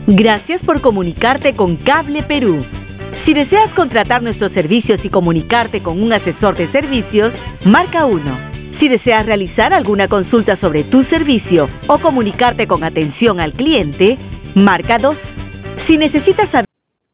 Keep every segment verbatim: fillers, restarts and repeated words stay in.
Gracias por comunicarte con Cable Perú. Si deseas contratar nuestros servicios y comunicarte con un asesor de servicios, marca uno. Si deseas realizar alguna consulta sobre tu servicio o comunicarte con atención al cliente, marca dos. Si necesitas saber...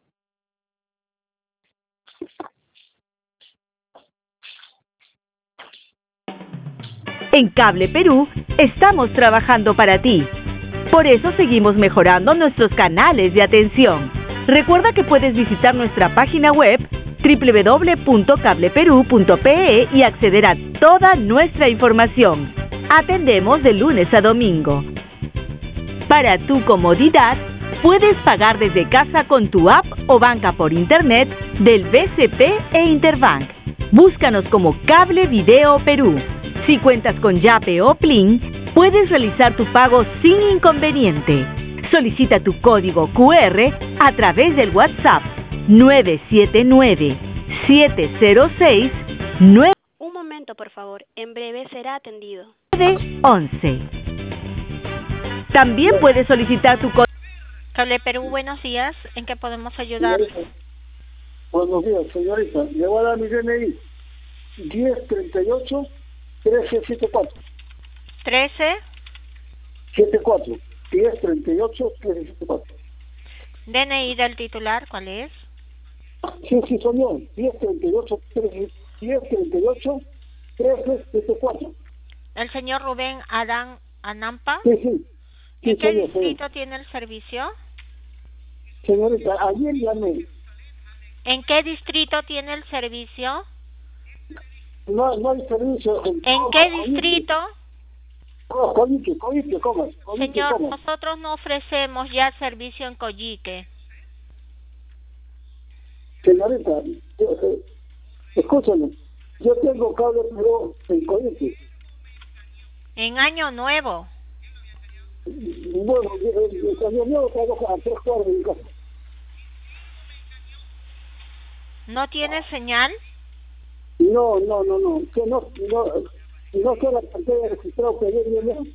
En Cable Perú estamos trabajando para ti. Por eso seguimos mejorando nuestros canales de atención. Recuerda que puedes visitar nuestra página web doble u doble u doble u punto cable perú punto pe e y acceder a toda nuestra información. Atendemos de lunes a domingo. Para tu comodidad, puedes pagar desde casa con tu app o banca por internet del B C P e Interbank. Búscanos como Cable Video Perú. Si cuentas con Yape o Plin, puedes realizar tu pago sin inconveniente. Solicita tu código cu erre a través del WhatsApp nueve siete nueve, siete cero seis, nueve Un momento, por favor. En breve será atendido. once. También puedes solicitar tu código. Cable Perú, buenos días. ¿En qué podemos ayudar? Buenos días, señorita. Le voy a dar mi D N I. diez treinta y ocho, trece setenta y cuatro. trece. setenta y cuatro. diez treinta y ocho, trece setenta y cuatro. D N I del titular, ¿cuál es? Sí, sí, señor. diez treinta y ocho, trece, diez treinta y ocho, trece setenta y cuatro. El señor Rubén Adán Anampa. Sí, sí. Sí, ¿En qué señor, distrito señor. tiene el servicio? Señorita, ayer llamé. ¿En qué distrito tiene el servicio? No, no hay servicio. ¿En qué distrito? Oh, Coyique, Coyique, ¿cómo? Coyique, Señor, ¿cómo? nosotros no ofrecemos ya servicio en Coyique. Señorita, yo, eh, escúchame. Yo tengo cable pero en Coyique. En Año Nuevo. Bueno, el camión mío trabaja a tres cuadras de mi casa. ¿No tiene señal? No, no, no, no. Que no, no, no sé la pantalla registrada que ayer llamé.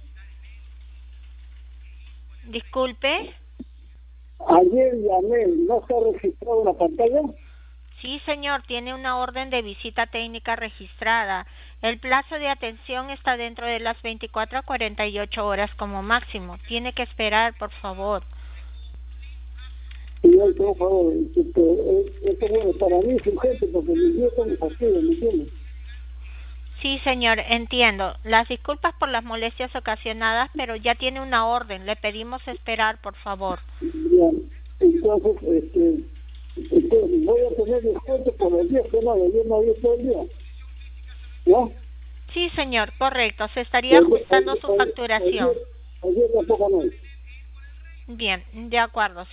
Disculpe. Ayer llamé, ¿no está registrada la pantalla? Sí, señor, tiene una orden de visita técnica registrada. El plazo de atención está dentro de las veinticuatro a cuarenta y ocho horas como máximo. Tiene que esperar, por favor. Y yo, por favor, este, esto bueno, para mí es urgente porque mi día está muy fastidio, ¿me entiendes? Sí, señor, entiendo. Las disculpas por las molestias ocasionadas, pero ya tiene una orden. Le pedimos esperar, por favor. Bien, entonces, este, este, voy a tener descuento por el día que no, el día no había todo el día. ¿No? Sí, señor, correcto. Se estaría ajustando su facturación. Ayer tampoco no. Bien, de acuerdo,